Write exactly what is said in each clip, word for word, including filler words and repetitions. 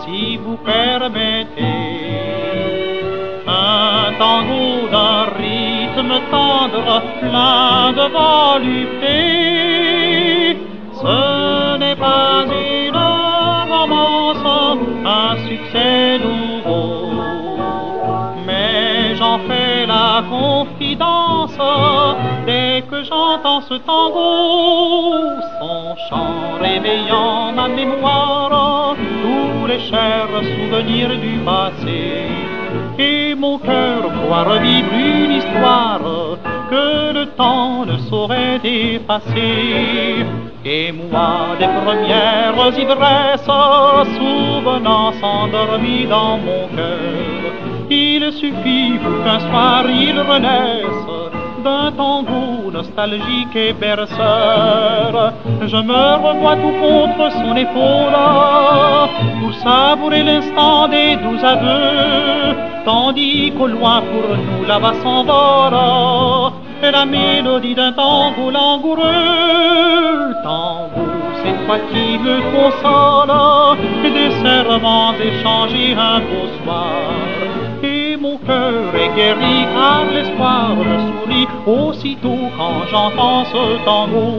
si vous permettez. Un tango d'un rythme tendre, plein de volupté. Ce n'est pas une romance, un succès nouveau, mais j'en fais la confidence dès que j'entends ce tango. Son chant réveillant ma mémoire, tous les chers souvenirs du passé. Et mon cœur croit revivre une histoire que le temps ne saurait effacer. Et moi, des premières ivresses, souvenances endormies dans mon cœur, il suffit pour qu'un soir il renaisse d'un tango nostalgique et berceur. Je me revois tout contre son épaule pour savourer l'instant des doux aveux, tandis qu'au loin pour nous là-bas s'envole la mélodie d'un tango langoureux. Tango, c'est toi qui me console, et des serments échangés un beau soir. Et mon cœur est guéri car l'espoir me sourit aussitôt quand j'entends ce tango.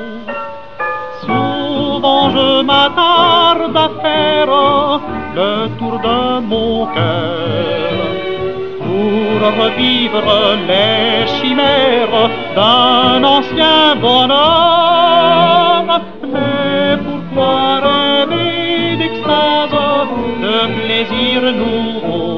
Souvent je m'attarde à faire le tour de mon cœur pour revivre les chimères d'un ancien bonheur. Mais pourquoi rêver d'extase, de plaisir nouveau,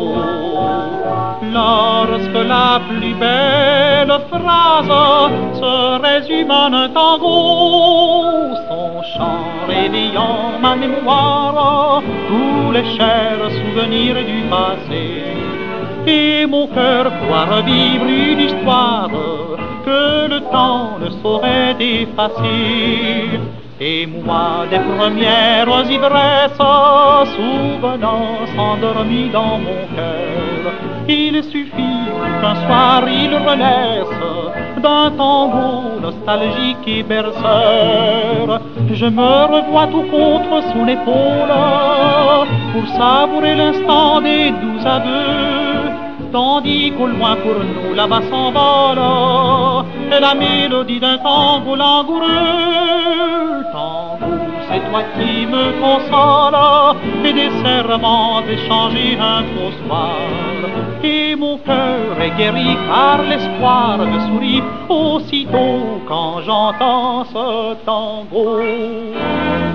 lorsque la plus belle phrase se résume en un tango? Son chant réveillant ma mémoire, tous les chers souvenirs du passé. Et mon cœur croit revivre une histoire que le temps ne saurait effacer. Et moi, des premières ivresses, souvenances endormies dans mon cœur, il suffit qu'un soir il renaisse d'un tango nostalgique et berceur. Je me revois tout contre son épaule pour savourer l'instant des doux aveux, tandis qu'au loin pour nous là-bas s'envole la mélodie d'un tango langoureux. Tango, c'est toi qui me console, et des serments échangés un beau soir. Et mon cœur est guéri car l'espoir me sourit aussitôt quand j'entends ce tango.